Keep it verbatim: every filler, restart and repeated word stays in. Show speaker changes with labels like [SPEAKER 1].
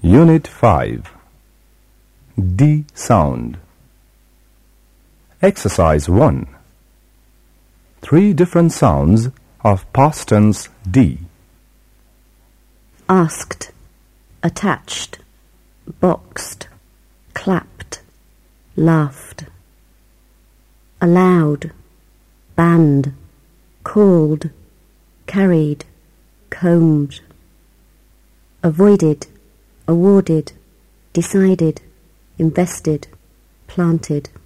[SPEAKER 1] Unit five. D sound. Exercise one. Three different sounds of past tense D.
[SPEAKER 2] Asked, attached, boxed, clapped, laughed. Allowed, banned, called, carried, combed. Avoided, awarded, decided, invested, planted.